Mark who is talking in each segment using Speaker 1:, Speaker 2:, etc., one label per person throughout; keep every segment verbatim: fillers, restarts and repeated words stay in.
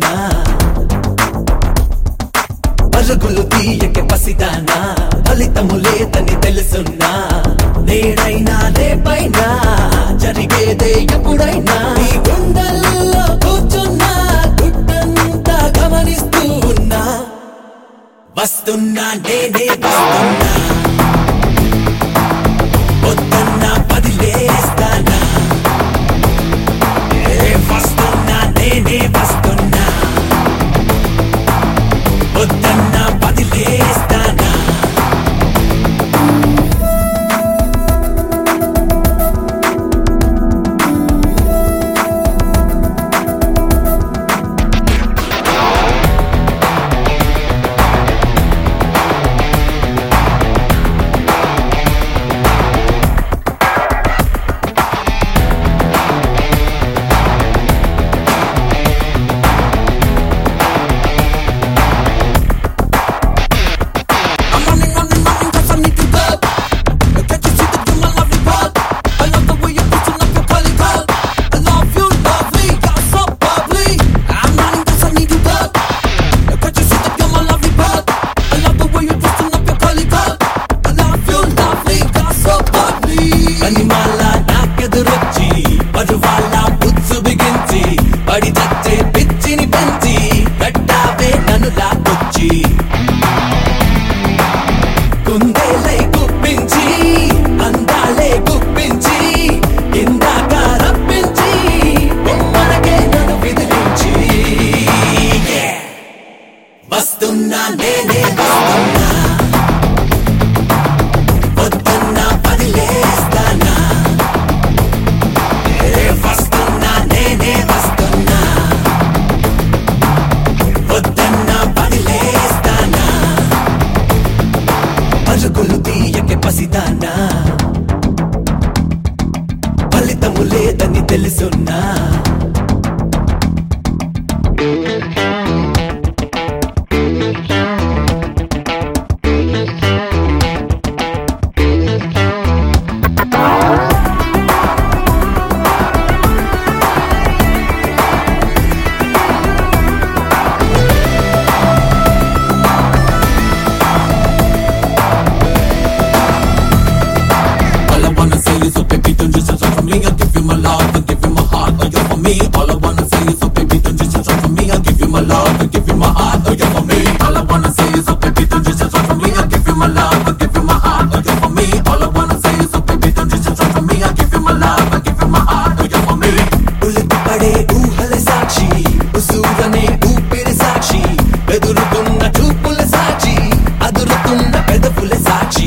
Speaker 1: తెలుసున్నా పరుగులు తీయకే పసిదానా ఫలితము లేదని తెలుసున్నా నేడైనా రేపైనా జరిగేదే ఎప్పుడైనా నీ గుండెల్లో కూర్చున్నా గుడ్డంతా గమనిస్తూ ఉన్నా వస్తున్నా నేనే వస్తున్నా వస్తున్నా పదిలేస్తానా వస్తున్నా నేనే వస్తున్నా వస్తున్నా పదిలేస్తానా పడి చచ్చే పిచ్చిని పెంచి కట్టావే నన్ను లాక్కొచ్చి కుందేలై గుప్పించి అందాలే గుప్పించి ఇందాక రప్పించి బొమ్మలకే నన్ను విదిలించి వస్తున్నా నేనే వస్తున్నా వస్తున్నా పదిలేస్తానా వస్తున్నా నేనే వస్తున్నా వద్దన్నా పదిలేస్తానా పరుగులు తీయకే పసిదానా ఫలితము లేదని తెలుసున్నా
Speaker 2: So baby, don't just start from me. I'll give you my love, I'll give you my heart. Oh, you're for me. All I wanna say is, so baby, don't just start from me. I'll give you my love, I'll give you my heart. Oh, you're for me. All I wanna say is, so baby, don't just start from me. I'll give you my love, I'll give you my heart. Oh, you're for me. All I wanna say is, so baby, don't just start from me. I'll give you my love, I'll give you my heart. Oh, you're for me.
Speaker 1: ఉలికి పడే ఊహల సాక్షి ఉసూరనే ఊపిరి సాక్షి ఎదురుతున్న చూపుల సాక్షి అదురుతున్న పెదవుల సాక్షి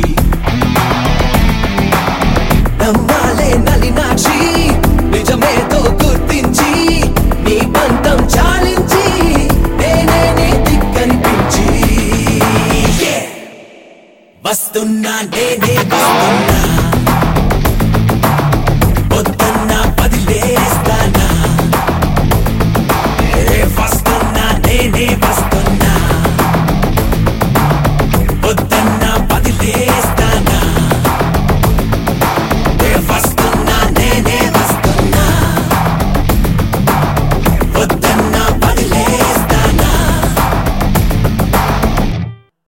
Speaker 1: నమ్మాలే నలినాక్షి నిజమేదో గుర్తించి నీ పంతం చాలించి నేనే నీ దిక్కనిపించి వస్తున్నా నేనే